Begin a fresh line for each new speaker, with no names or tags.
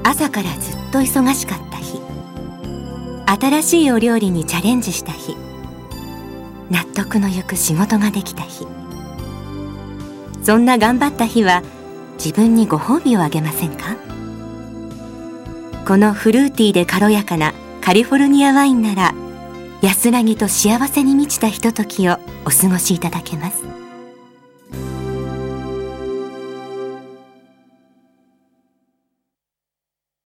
朝からずっと忙しかった日、新しいお料理にチャレンジした日、納得のいく仕事ができた日。そんな頑張った日は自分にご褒美をあげませんか？このフルーティーで軽やかなカリフォルニアワインなら、安らぎと幸せに満ちたひとときをお過ごしいただけます。